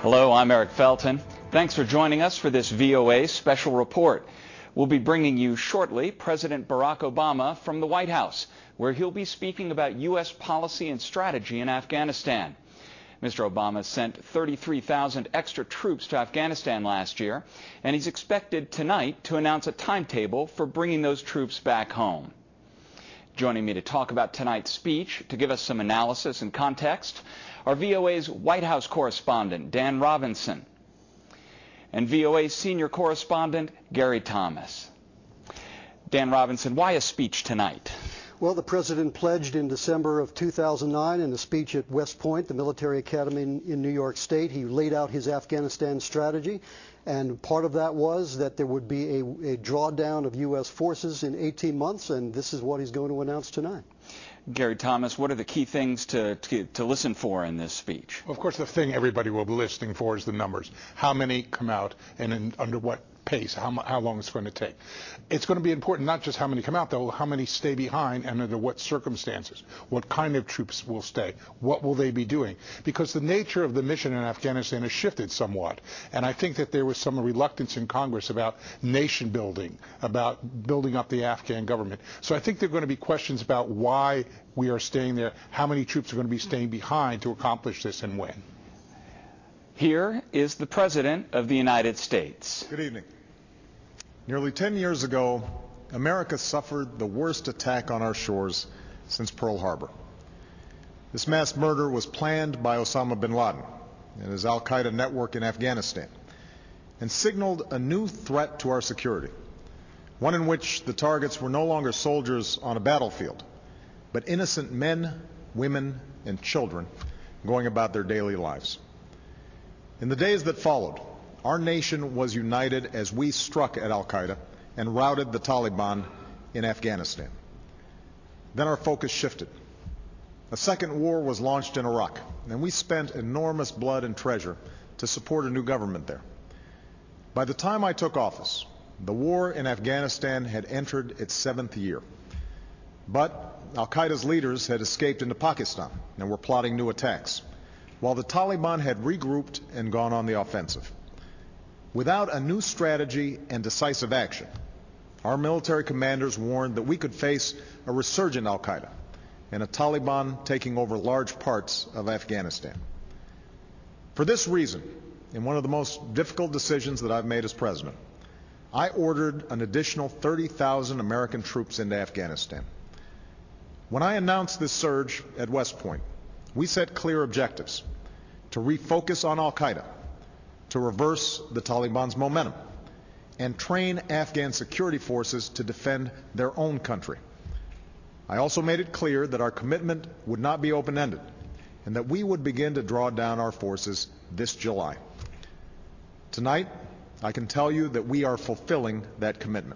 Hello, I'm Eric Felton. Thanks for joining us for this VOA special report. We'll be bringing you shortly President Barack Obama from the White House, where he'll be speaking about U.S. policy and strategy in Afghanistan. Mr. Obama sent 33,000 extra troops to Afghanistan last year, and he's expected tonight to announce a timetable for bringing those troops back home. Joining me to talk about tonight's speech, to give us some analysis and context, are VOA's White House correspondent, Dan Robinson, and VOA's senior correspondent, Gary Thomas. Dan Robinson, why a speech tonight? Well, the president pledged in December of 2009 in a speech at West Point, the military academy in New York State. He laid out his Afghanistan strategy, and part of that was that there would be a drawdown of U.S. forces in 18 months, and this is what he's going to announce tonight. Gary Thomas, what are the key things to listen for in this speech? Of course, the thing everybody will be listening for is the numbers. How many come out and under what pace, how long it's going to take. It's going to be important not just how many come out, though, how many stay behind and under what circumstances. What kind of troops will stay? What will they be doing? Because the nature of the mission in Afghanistan has shifted somewhat. And I think that there was some reluctance in Congress about nation building, about building up the Afghan government. So I think there are going to be questions about why we are staying there, how many troops are going to be staying behind to accomplish this, and when. Here is the President of the United States. Good evening. Nearly 10 years ago, America suffered the worst attack on our shores since Pearl Harbor. This mass murder was planned by Osama bin Laden and his al-Qaeda network in Afghanistan, and signaled a new threat to our security, one in which the targets were no longer soldiers on a battlefield, but innocent men, women, and children going about their daily lives. In the days that followed, our nation was united as we struck at al-Qaeda and routed the Taliban in Afghanistan. Then our focus shifted. A second war was launched in Iraq, and we spent enormous blood and treasure to support a new government there. By the time I took office, the war in Afghanistan had entered its 7th year. But al-Qaeda's leaders had escaped into Pakistan and were plotting new attacks, while the Taliban had regrouped and gone on the offensive. Without a new strategy and decisive action, our military commanders warned that we could face a resurgent al-Qaeda and a Taliban taking over large parts of Afghanistan. For this reason, in one of the most difficult decisions that I've made as president, I ordered an additional 30,000 American troops into Afghanistan. When I announced this surge at West Point, we set clear objectives: to refocus on al-Qaeda, to reverse the Taliban's momentum, and train Afghan security forces to defend their own country. I also made it clear that our commitment would not be open-ended, and that we would begin to draw down our forces this July. Tonight, I can tell you that we are fulfilling that commitment.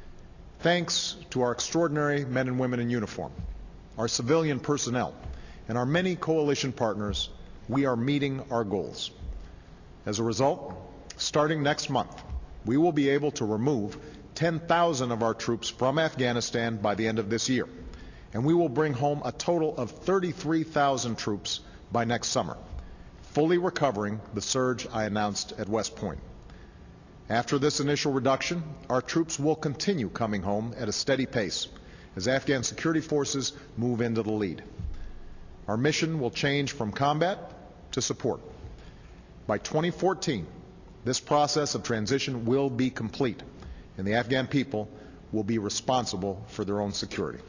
Thanks to our extraordinary men and women in uniform, our civilian personnel, and our many coalition partners, we are meeting our goals. As a result, starting next month, we will be able to remove 10,000 of our troops from Afghanistan by the end of this year, and we will bring home a total of 33,000 troops by next summer, fully recovering the surge I announced at West Point. After this initial reduction, our troops will continue coming home at a steady pace as Afghan security forces move into the lead. Our mission will change from combat to support. By 2014, this process of transition will be complete, and the Afghan people will be responsible for their own security.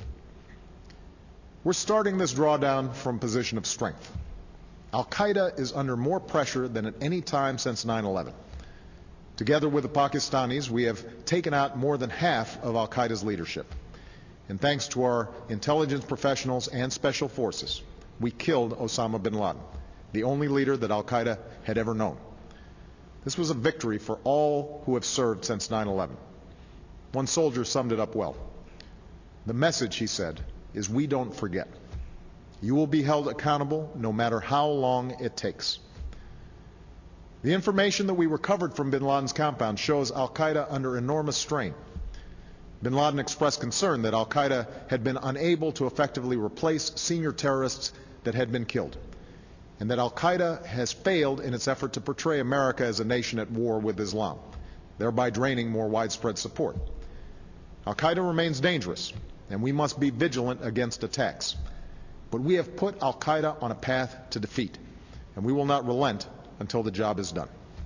We're starting this drawdown from a position of strength. Al-Qaeda is under more pressure than at any time since 9/11. Together with the Pakistanis, we have taken out more than half of al-Qaeda's leadership. And thanks to our intelligence professionals and special forces, we killed Osama bin Laden, the only leader that al-Qaeda had ever known. This was a victory for all who have served since 9/11. One soldier summed it up well. The message, he said, is we don't forget. You will be held accountable no matter how long it takes. The information that we recovered from bin Laden's compound shows al-Qaeda under enormous strain. Bin Laden expressed concern that al-Qaeda had been unable to effectively replace senior terrorists that had been killed. and that al-Qaeda has failed in its effort to portray America as a nation at war with Islam, thereby draining more widespread support. Al-Qaeda remains dangerous, and we must be vigilant against attacks. But we have put al-Qaeda on a path to defeat, and we will not relent until the job is done.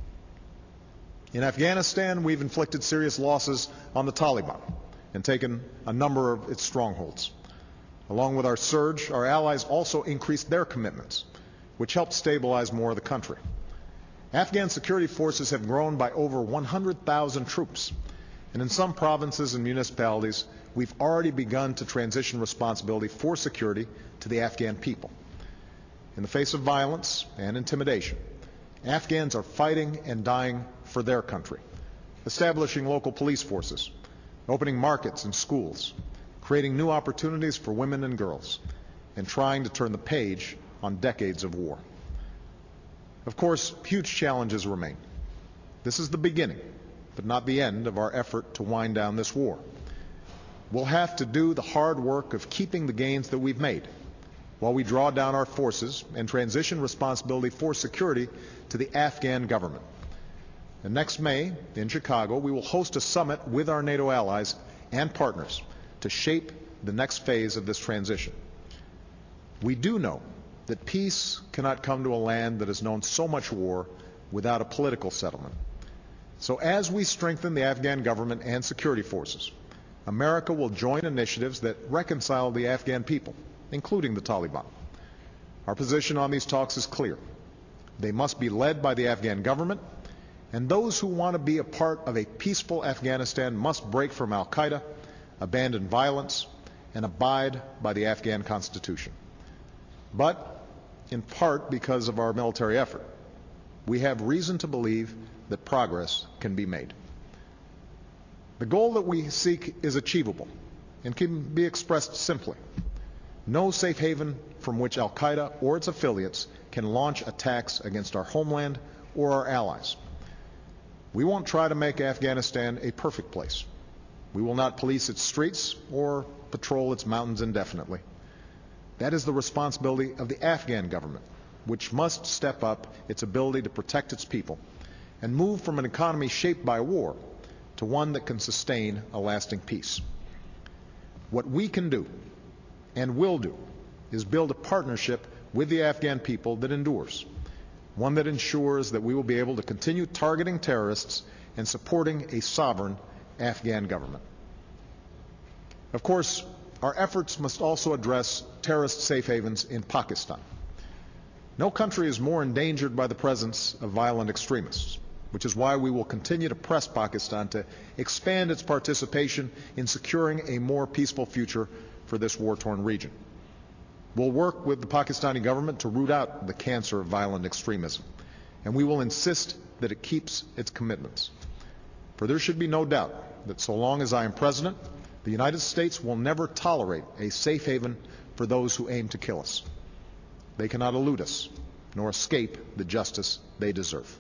In Afghanistan, we've inflicted serious losses on the Taliban and taken a number of its strongholds. Along with our surge, our allies also increased their commitments, which helped stabilize more of the country. Afghan security forces have grown by over 100,000 troops, and in some provinces and municipalities, we've already begun to transition responsibility for security to the Afghan people. In the face of violence and intimidation, Afghans are fighting and dying for their country, establishing local police forces, opening markets and schools, creating new opportunities for women and girls, and trying to turn the page on decades of war. Of course, huge challenges remain. This is the beginning, but not the end of our effort to wind down this war. We'll have to do the hard work of keeping the gains that we've made while we draw down our forces and transition responsibility for security to the Afghan government. And next May, in Chicago, we will host a summit with our NATO allies and partners to shape the next phase of this transition. We do know that peace cannot come to a land that has known so much war without a political settlement. So as we strengthen the Afghan government and security forces, America will join initiatives that reconcile the Afghan people, including the Taliban. Our position on these talks is clear. They must be led by the Afghan government, and those who want to be a part of a peaceful Afghanistan must break from al-Qaeda, abandon violence, and abide by the Afghan Constitution. But, in part because of our military effort, we have reason to believe that progress can be made. The goal that we seek is achievable and can be expressed simply. No safe haven from which al-Qaeda or its affiliates can launch attacks against our homeland or our allies. We won't try to make Afghanistan a perfect place. We will not police its streets or patrol its mountains indefinitely. That is the responsibility of the Afghan government, which must step up its ability to protect its people and move from an economy shaped by war to one that can sustain a lasting peace. What we can do and will do is build a partnership with the Afghan people that endures, one that ensures that we will be able to continue targeting terrorists and supporting a sovereign Afghan government. Of course, our efforts must also address terrorist safe havens in Pakistan. No country is more endangered by the presence of violent extremists, which is why we will continue to press Pakistan to expand its participation in securing a more peaceful future for this war-torn region. We'll work with the Pakistani government to root out the cancer of violent extremism, and we will insist that it keeps its commitments. For there should be no doubt that so long as I am president, the United States will never tolerate a safe haven for those who aim to kill us. They cannot elude us, nor escape the justice they deserve.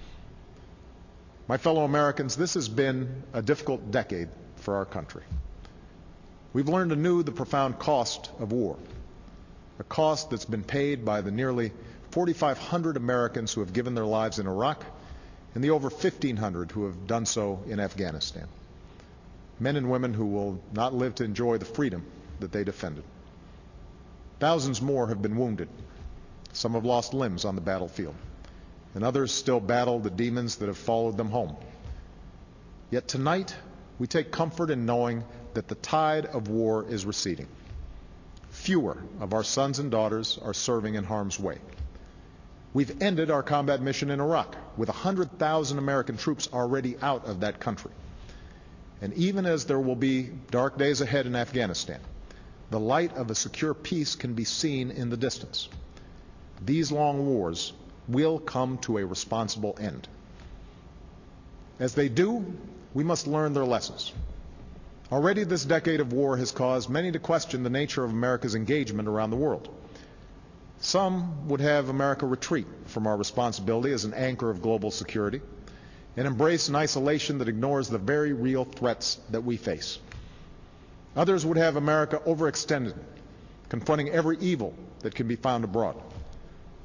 My fellow Americans, this has been a difficult decade for our country. We've learned anew the profound cost of war, a cost that's been paid by the nearly 4,500 Americans who have given their lives in Iraq and the over 1,500 who have done so in Afghanistan. Men and women who will not live to enjoy the freedom that they defended. Thousands more have been wounded. Some have lost limbs on the battlefield, and others still battle the demons that have followed them home. Yet tonight, we take comfort in knowing that the tide of war is receding. Fewer of our sons and daughters are serving in harm's way. We've ended our combat mission in Iraq, with 100,000 American troops already out of that country. And even as there will be dark days ahead in Afghanistan, the light of a secure peace can be seen in the distance. These long wars will come to a responsible end. As they do, we must learn their lessons. Already this decade of war has caused many to question the nature of America's engagement around the world. Some would have America retreat from our responsibility as an anchor of global security and embrace an isolation that ignores the very real threats that we face. Others would have America overextended, confronting every evil that can be found abroad.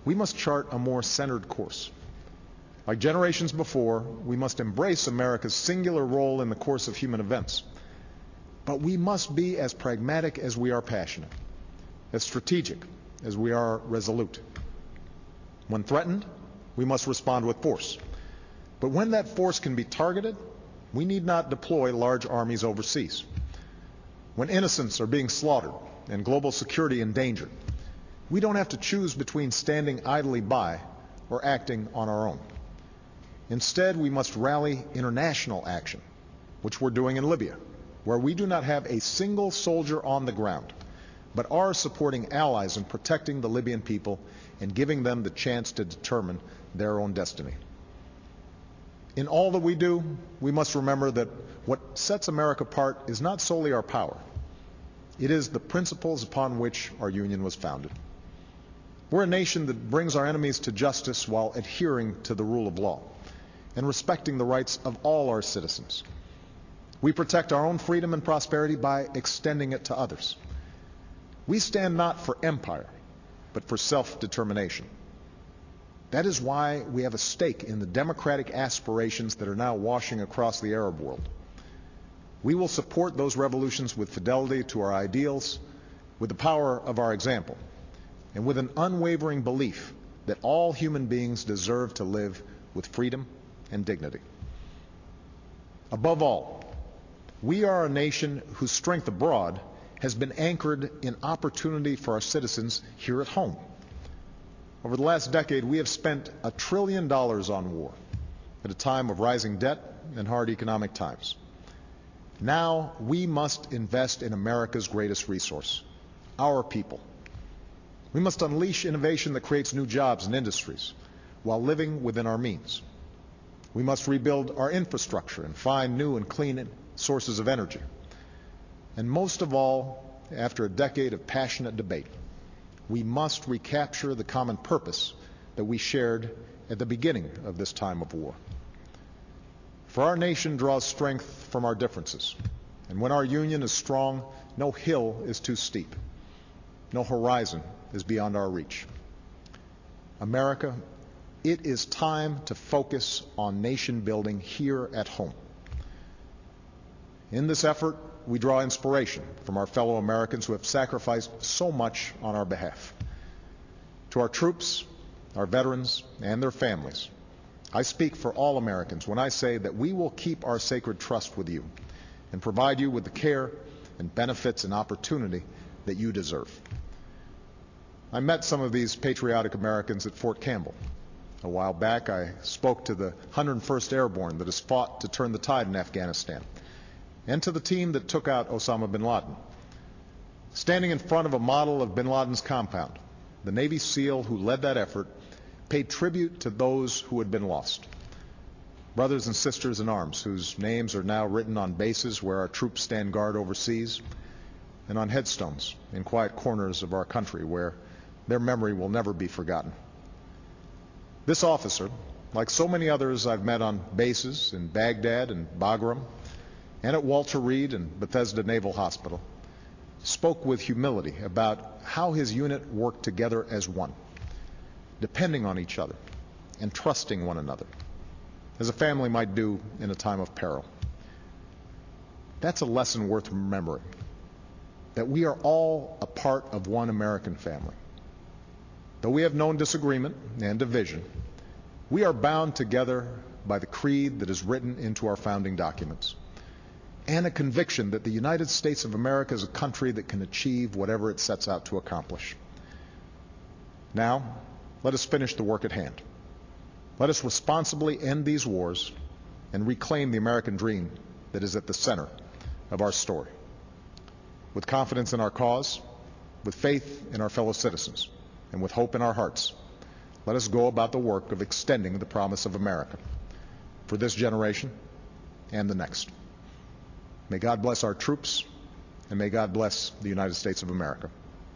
we must chart a more centered course. Like generations before, we must embrace America's singular role in the course of human events. But we must be as pragmatic as we are passionate, as strategic as we are resolute. When threatened, we must respond with force. But when that force can be targeted, we need not deploy large armies overseas. When innocents are being slaughtered and global security endangered, we don't have to choose between standing idly by or acting on our own. Instead, we must rally international action, which we're doing in Libya, where we do not have a single soldier on the ground, but are supporting allies in protecting the Libyan people and giving them the chance to determine their own destiny. In all that we do, we must remember that what sets America apart is not solely our power. It is the principles upon which our union was founded. We're a nation that brings our enemies to justice while adhering to the rule of law and respecting the rights of all our citizens. We protect our own freedom and prosperity by extending it to others. We stand not for empire, but for self-determination. That is why we have a stake in the democratic aspirations that are now washing across the Arab world. We will support those revolutions with fidelity to our ideals, with the power of our example, and with an unwavering belief that all human beings deserve to live with freedom and dignity. Above all, we are a nation whose strength abroad has been anchored in opportunity for our citizens here at home. Over the last decade, we have spent $1 trillion on war at a time of rising debt and hard economic times. Now we must invest in America's greatest resource, our people. We must unleash innovation that creates new jobs and industries while living within our means. We must rebuild our infrastructure and find new and clean sources of energy. And most of all, after a decade of passionate debate, we must recapture the common purpose that we shared at the beginning of this time of war. For our nation draws strength from our differences, and when our union is strong, no hill is too steep, no horizon is beyond our reach. America, it is time to focus on nation building here at home. In this effort, we draw inspiration from our fellow Americans who have sacrificed so much on our behalf. To our troops, our veterans, and their families, I speak for all Americans when I say that we will keep our sacred trust with you and provide you with the care and benefits and opportunity that you deserve. I met some of these patriotic Americans at Fort Campbell. A while back, I spoke to the 101st Airborne that has fought to turn the tide in Afghanistan, and to the team that took out Osama bin Laden. Standing in front of a model of bin Laden's compound, the Navy SEAL who led that effort paid tribute to those who had been lost. Brothers and sisters in arms whose names are now written on bases where our troops stand guard overseas, and on headstones in quiet corners of our country where their memory will never be forgotten. This officer, like so many others I've met on bases in Baghdad and Bagram, and at Walter Reed and Bethesda Naval Hospital, spoke with humility about how his unit worked together as one, depending on each other and trusting one another, as a family might do in a time of peril. That's a lesson worth remembering, that we are all a part of one American family. Though we have known disagreement and division, we are bound together by the creed that is written into our founding documents, and a conviction that the United States of America is a country that can achieve whatever it sets out to accomplish. Now, let us finish the work at hand. Let us responsibly end these wars and reclaim the American dream that is at the center of our story. With confidence in our cause, with faith in our fellow citizens, and with hope in our hearts, let us go about the work of extending the promise of America for this generation and the next. May God bless our troops, and may God bless the United States of America.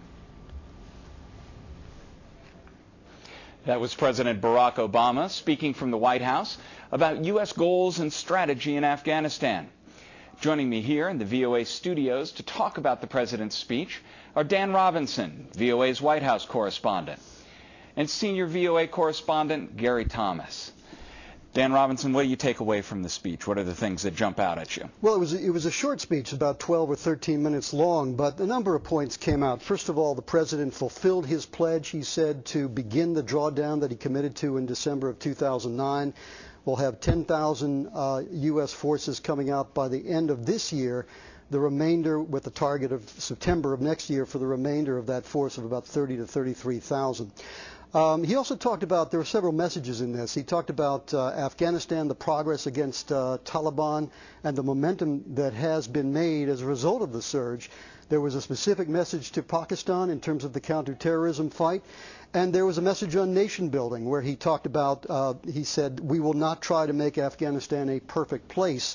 That was President Barack Obama speaking from the White House about U.S. goals and strategy in Afghanistan. Joining me here in the VOA studios to talk about the president's speech are Dan Robinson, VOA's White House correspondent, and senior VOA correspondent Gary Thomas. Dan Robinson, what do you take away from the speech? What are the things that jump out at you? Well, it was a short speech, about 12 or 13 minutes long, but a number of points came out. First of all, the president fulfilled his pledge, he said, to begin the drawdown that he committed to in December of 2009. We'll have 10,000 U.S. forces coming out by the end of this year, the remainder with the target of September of next year for the remainder of that force of about 30 to 33,000. He also talked about, there were several messages in this. He talked about Afghanistan, the progress against Taliban, and the momentum that has been made as a result of the surge. There was a specific message to Pakistan in terms of the counterterrorism fight. And there was a message on nation building where he talked about, he said, we will not try to make Afghanistan a perfect place.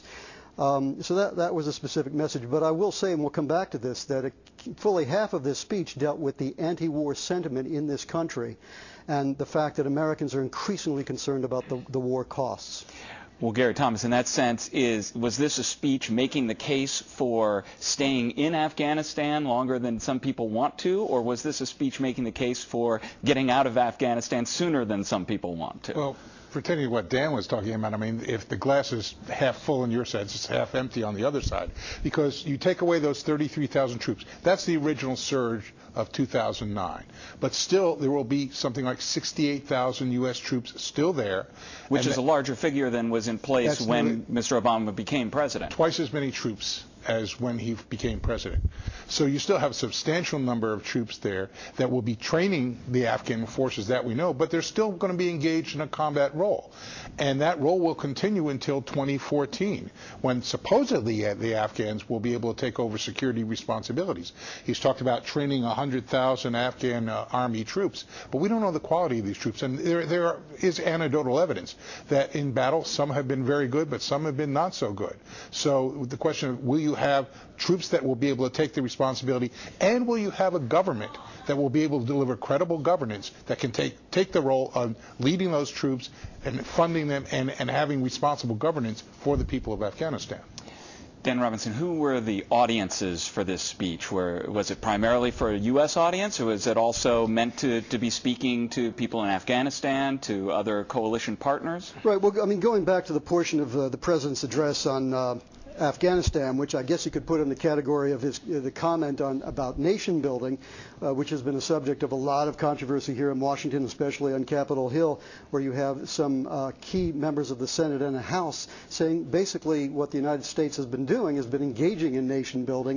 So that was a specific message. But I will say, and we'll come back to this, that fully half of this speech dealt with the anti-war sentiment in this country and the fact that Americans are increasingly concerned about the war costs. Well, Gary Thomas, in that sense, was this a speech making the case for staying in Afghanistan longer than some people want to, or was this a speech making the case for getting out of Afghanistan sooner than some people want to? Well, pretending what Dan was talking about, I mean, if the glass is half full in your sense, it's half empty on the other side. Because you take away those 33,000 troops. That's the original surge of 2009. But still, there will be something like 68,000 U.S. troops still there. Which is a larger figure than was in place when Mr. Obama became president. Twice as many troops as when he became president. So you still have a substantial number of troops there that will be training the Afghan forces, that we know, but they're still going to be engaged in a combat role. And that role will continue until 2014, when supposedly the Afghans will be able to take over security responsibilities. He's talked about training 100,000 Afghan army troops, but we don't know the quality of these troops. And there is anecdotal evidence that in battle, some have been very good, but some have been not so good. So the question of, will you have troops that will be able to take the responsibility, and will you have a government that will be able to deliver credible governance that can take the role of leading those troops and funding them and having responsible governance for the people of Afghanistan? Dan Robinson, who were the audiences for this speech? Was it primarily for a U.S. audience, or was it also meant to be speaking to people in Afghanistan, to other coalition partners? Right. Well, I mean, going back to the portion of the president's address on Afghanistan, which I guess you could put in the category of the comment about nation building, which has been a subject of a lot of controversy here in Washington, especially on Capitol Hill, where you have some key members of the Senate and the House saying basically what the United States has been doing has been engaging in nation building.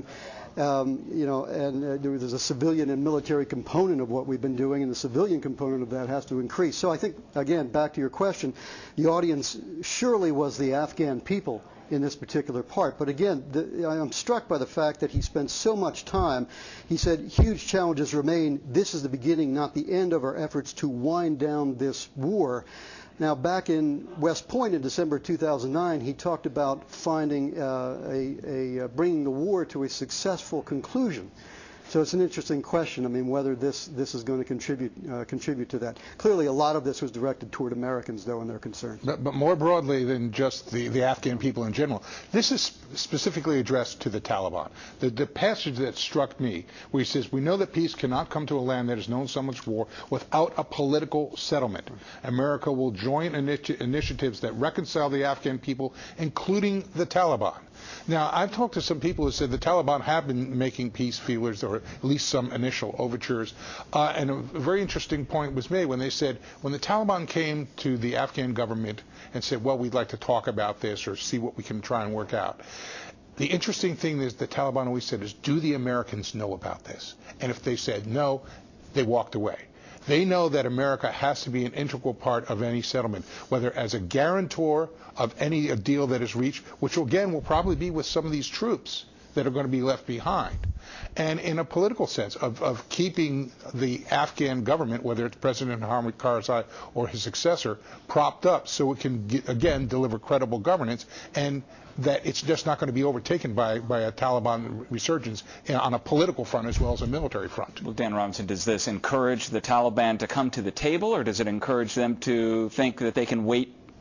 There's a civilian and military component of what we've been doing, and the civilian component of that has to increase. So I think, again, back to your question, the audience surely was the Afghan people in this particular part. But again, I'm struck by the fact that he spent so much time. He said huge challenges remain. This is the beginning, not the end of our efforts to wind down this war. Now, back in West Point in December 2009, he talked about finding bringing the war to a successful conclusion. So it's an interesting question. I mean, whether this is going to contribute to that. Clearly, a lot of this was directed toward Americans, though, and their concerns. But more broadly than just the Afghan people in general, this is specifically addressed to the Taliban. The passage that struck me, where he says, we know that peace cannot come to a land that has known so much war without a political settlement. America will join initiatives that reconcile the Afghan people, including the Taliban. Now, I've talked to some people who said the Taliban have been making peace feelers, or at least some initial overtures. And a very interesting point was made when they said, when the Taliban came to the Afghan government and said, well, we'd like to talk about this or see what we can try and work out. The interesting thing is the Taliban always said is, do the Americans know about this? And if they said no, they walked away. They know that America has to be an integral part of any settlement, whether as a guarantor of any deal that is reached, which again will probably be with some of these troops that are going to be left behind. And in a political sense of keeping the Afghan government, whether it's President Hamid Karzai or his successor, propped up so it can, again, deliver credible governance, and that it's just not going to be overtaken by a Taliban resurgence on a political front as well as a military front. Well, Dan Robinson, does this encourage the Taliban to come to the table, or does it encourage them to think that they can wait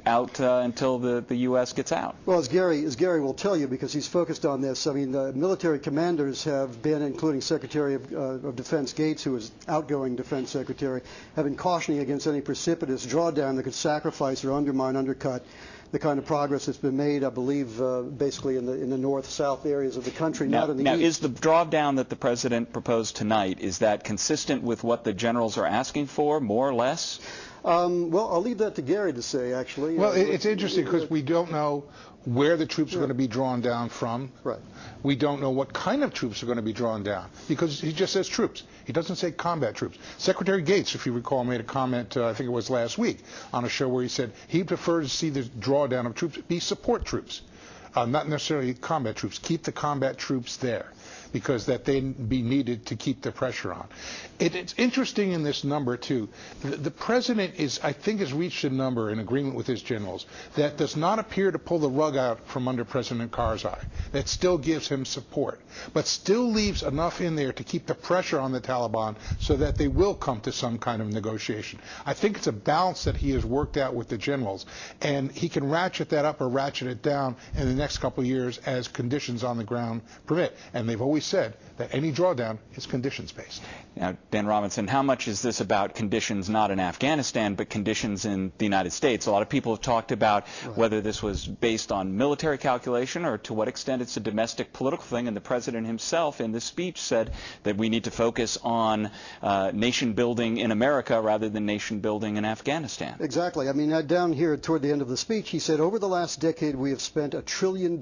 out until the U.S. gets out. Well, as Gary will tell you, because he's focused on this, I mean, the military commanders have been, including Secretary of Defense Gates, who is outgoing Defense Secretary, have been cautioning against any precipitous drawdown that could sacrifice or undercut the kind of progress that's been made, I believe, basically in the north-south areas of the country, not in the east. Now, is the drawdown that the president proposed tonight, is that consistent with what the generals are asking for, more or less? Well, I'll leave that to Gary to say, actually. Well, it's interesting because we don't know where the troops are going to be drawn down from. Right. We don't know what kind of troops are going to be drawn down because he just says troops. He doesn't say combat troops. Secretary Gates, if you recall, made a comment, I think it was last week, on a show where he said he prefers to see the drawdown of troops be support troops, not necessarily combat troops. Keep the combat troops there, because that they be needed to keep the pressure on. It's interesting in this number, too. The president I think has reached a number in agreement with his generals that does not appear to pull the rug out from under President Karzai, that still gives him support, but still leaves enough in there to keep the pressure on the Taliban so that they will come to some kind of negotiation. I think it's a balance that he has worked out with the generals, and he can ratchet that up or ratchet it down in the next couple of years as conditions on the ground permit. And they've always said that any drawdown is conditions-based. Now, Dan Robinson, how much is this about conditions not in Afghanistan, but conditions in the United States? A lot of people have talked about whether this was based on military calculation or to what extent it's a domestic political thing, and the president himself in this speech said that we need to focus on nation-building in America rather than nation-building in Afghanistan. Exactly. I mean, down here toward the end of the speech, he said, over the last decade, we have spent $1 trillion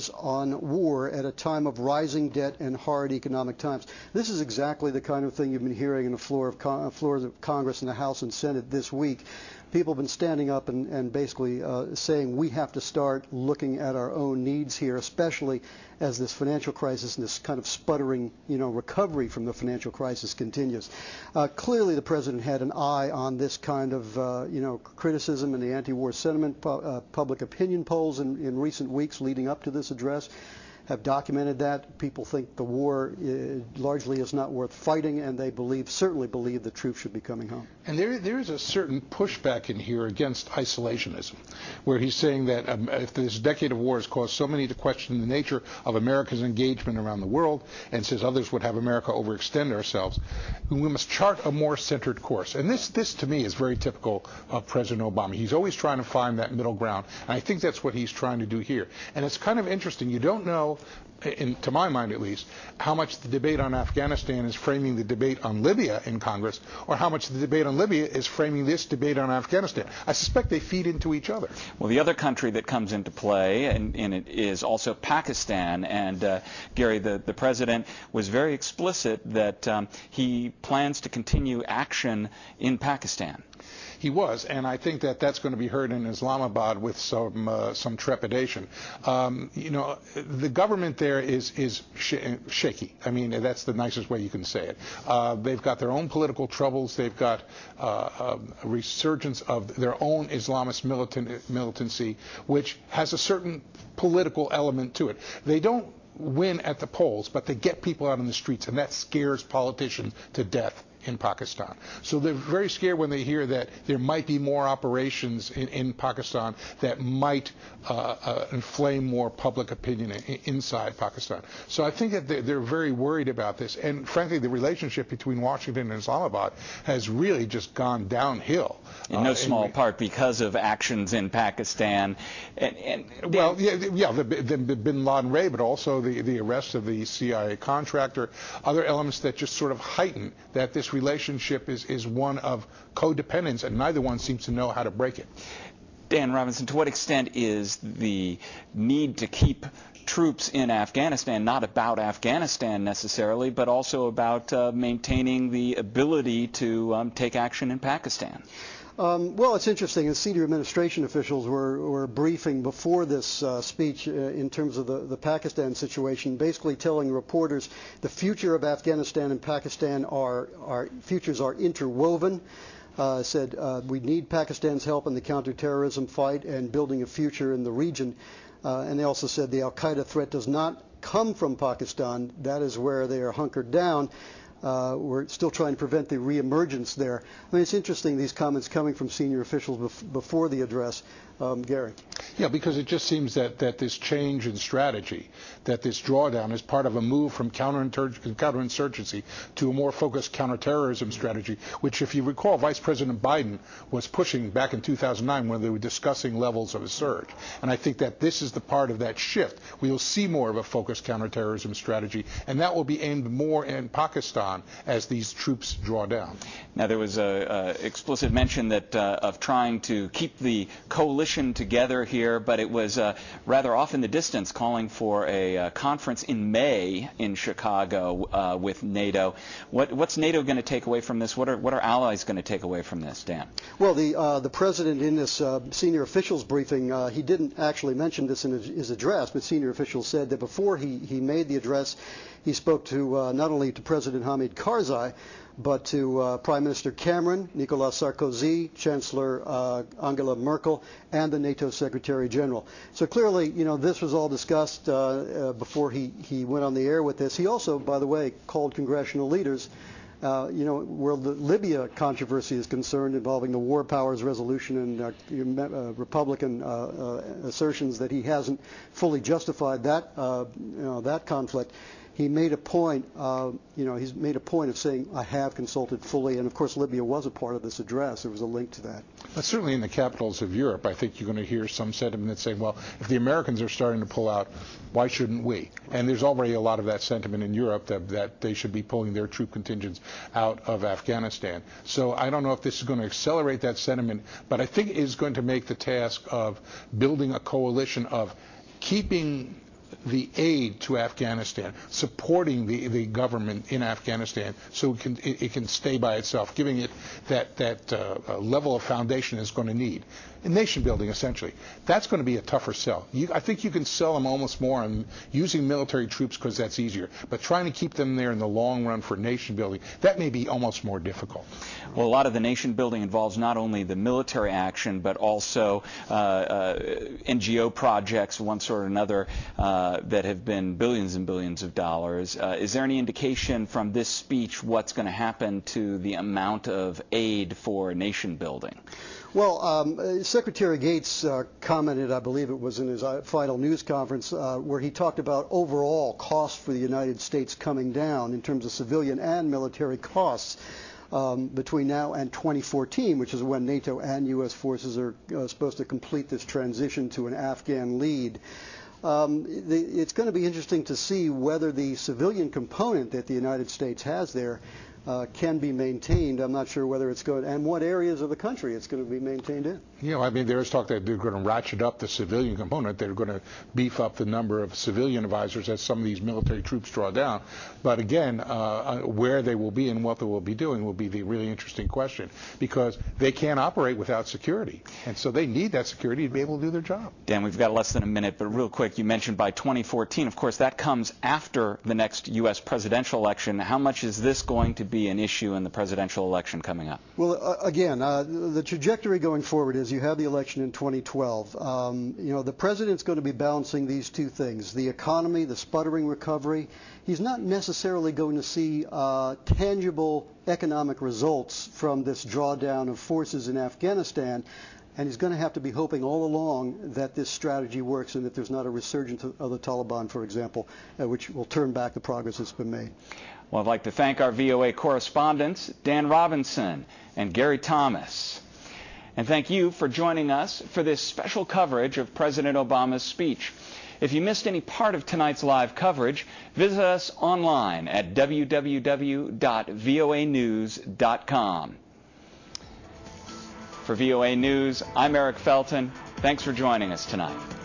on war at a time of rising debt and hard economic times. This is exactly the kind of thing you've been hearing in the floors of Congress and the House and Senate this week. People have been standing up and basically saying we have to start looking at our own needs here, especially as this financial crisis and this kind of sputtering, recovery from the financial crisis continues. Clearly, the president had an eye on this kind of, criticism and the anti-war sentiment. Public opinion polls in recent weeks leading up to this address have documented that. People think the war largely is not worth fighting, and they certainly believe the troops should be coming home. And there is a certain pushback in here against isolationism, where he's saying that if this decade of war has caused so many to question the nature of America's engagement around the world, and says others would have America overextend ourselves, we must chart a more centered course. And this to me is very typical of President Obama. He's always trying to find that middle ground, and I think that's what he's trying to do here. And it's kind of interesting. You don't know, to my mind at least, how much the debate on Afghanistan is framing the debate on Libya in Congress, or how much the debate on Libya is framing this debate on Afghanistan. I suspect they feed into each other. Well, the other country that comes into play in it is also Pakistan. And Gary, the president was very explicit that he plans to continue action in Pakistan. He was, and I think that that's going to be heard in Islamabad with some trepidation. The government there is shaky. I mean, that's the nicest way you can say it. They've got their own political troubles. They've got a resurgence of their own Islamist militancy, which has a certain political element to it. They don't win at the polls, but they get people out in the streets, and that scares politicians to death in Pakistan. So they're very scared when they hear that there might be more operations in Pakistan that might inflame more public opinion inside Pakistan. So I think that they're very worried about this. And frankly, the relationship between Washington and Islamabad has really just gone downhill. In no small part because of actions in Pakistan. Well, the bin Laden raid, but also the arrest of the CIA contractor, other elements that just sort of heighten that this relationship is one of codependence, and neither one seems to know how to break it. Dan Robinson, to what extent is the need to keep troops in Afghanistan not about Afghanistan necessarily, but also about maintaining the ability to take action in Pakistan? Well, it's interesting. And senior administration officials were briefing before this speech in terms of the Pakistan situation, basically telling reporters the future of Afghanistan and Pakistan futures are interwoven. Said we need Pakistan's help in the counterterrorism fight and building a future in the region. And they also said the al-Qaeda threat does not come from Pakistan. That is where they are hunkered down. We're still trying to prevent the reemergence there. I mean, it's interesting, these comments coming from senior officials before the address. Gary. Yeah, because it just seems that this change in strategy, that this drawdown is part of a move from counterinsurgency to a more focused counterterrorism strategy, which, if you recall, Vice President Biden was pushing back in 2009 when they were discussing levels of a surge. And I think that this is the part of that shift. We will see more of a focused counterterrorism strategy, and that will be aimed more in Pakistan as these troops draw down. Now, there was a explicit mention that of trying to keep the coalition together here, but it was rather off in the distance, calling for a conference in May in Chicago with NATO. What's NATO going to take away from this? What are allies going to take away from this, Dan? Well, the president in this senior officials briefing, he didn't actually mention this in his address, but senior officials said that before he made the address, he spoke to not only to President Hamid Karzai, but to Prime Minister Cameron, Nicolas Sarkozy, Chancellor Angela Merkel, and the NATO Secretary General. So clearly, this was all discussed before he went on the air with this. He also, by the way, called congressional leaders, where the Libya controversy is concerned, involving the War Powers Resolution and Republican assertions that he hasn't fully justified that conflict. He made a point, he's made a point of saying, I have consulted fully, and of course Libya was a part of this address. There was a link to that. But certainly in the capitals of Europe, I think you're going to hear some sentiment that's saying, well, if the Americans are starting to pull out, why shouldn't we? And there's already a lot of that sentiment in Europe that they should be pulling their troop contingents out of Afghanistan. So I don't know if this is going to accelerate that sentiment, but I think it is going to make the task of building a coalition of keeping the aid to Afghanistan, supporting the government in Afghanistan so it can stay by itself, giving it that level of foundation it's going to need. In nation building, essentially. That's going to be a tougher sell. I think you can sell them almost more on using military troops because that's easier. But trying to keep them there in the long run for nation building, that may be almost more difficult. Well, a lot of the nation building involves not only the military action, but also NGO projects, one sort or another, that have been billions and billions of dollars. Is there any indication from this speech what's going to happen to the amount of aid for nation building? Well, Secretary Gates commented, I believe it was in his final news conference, where he talked about overall costs for the United States coming down in terms of civilian and military costs between now and 2014, which is when NATO and U.S. forces are supposed to complete this transition to an Afghan lead. It's going to be interesting to see whether the civilian component that the United States has there can be maintained. I'm not sure whether it's going, and what areas of the country it's going to be maintained in. I mean, there's talk that they're going to ratchet up the civilian component. They're going to beef up the number of civilian advisors as some of these military troops draw down. But again, where they will be and what they will be doing will be the really interesting question, because they can't operate without security. And so they need that security to be able to do their job. Dan, we've got less than a minute, but real quick, you mentioned by 2014. Of course, that comes after the next U.S. presidential election. How much is this going to be an issue in the presidential election coming up? Well, again, the trajectory going forward is you have the election in 2012. The president's going to be balancing these two things: the economy, the sputtering recovery. He's not necessarily going to see tangible economic results from this drawdown of forces in Afghanistan, and he's going to have to be hoping all along that this strategy works and that there's not a resurgence of the Taliban, for example, which will turn back the progress that's been made. Well, I'd like to thank our VOA correspondents, Dan Robinson and Gary Thomas. And thank you for joining us for this special coverage of President Obama's speech. If you missed any part of tonight's live coverage, visit us online at www.voanews.com. For VOA News, I'm Eric Felton. Thanks for joining us tonight.